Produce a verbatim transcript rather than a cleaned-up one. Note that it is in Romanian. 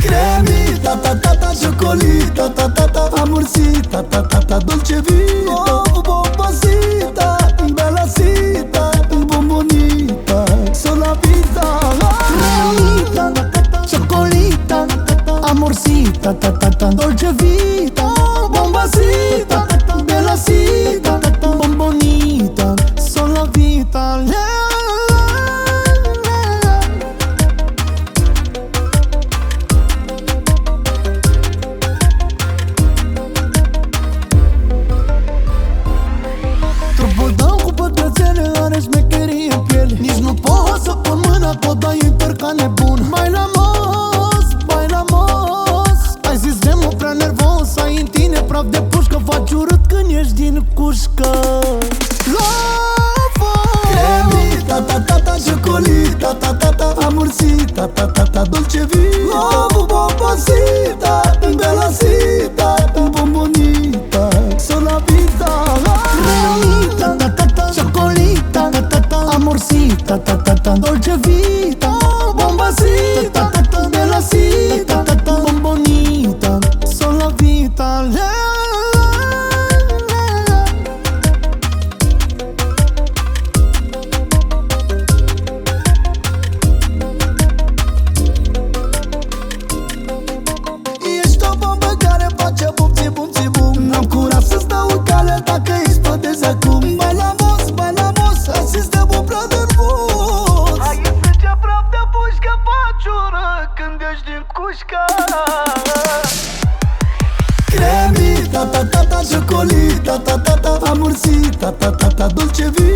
Cremita, ta ta ta, ciocolita, ta ta ta, amorsita, ta ta ta, dolce vita, oh, bombasita, bellacita, bombonita, sono la vita. Cremita, ciocolita, amorsita, ta ta ta, dolce vita, bombasita, bellacita, bombonita, sono la vita. Turbodau cu pătrățele, are șmecherie în piele. Nici nu pot să pun mâna, că o dai în păr ca nebun. Mai la mos, mai la mos. Ai zis de mă prea nervos, ai în tine praf de pușcă. Faci urât când ești din cușcă. Love, cremita, ta ta ta, ciocolita, ta ta ta, amorsita, ta ta ta, dolce vita, love, bombasita, bellacita, bombonita, sono la vita. Cremita, ta ta ta, ciocolita, ta ta ta, amorsita, ta ta ta, dolce vita, bombasita, ta ta ta, bellacita, ta ta, bombonita, sono la vita. Ești o bombă care face bumții, bumții, bum. N-am curat să stau în cale dacă explodezi acum. Mai la mos, mai la mos, asist de bun prea nervos. Ai în sânge praf de pușcă, faci ură când ești din cușcă. Cremita, ta ta ta, ciocolita, ta ta ta, amorsita, ta ta ta, dolce vita.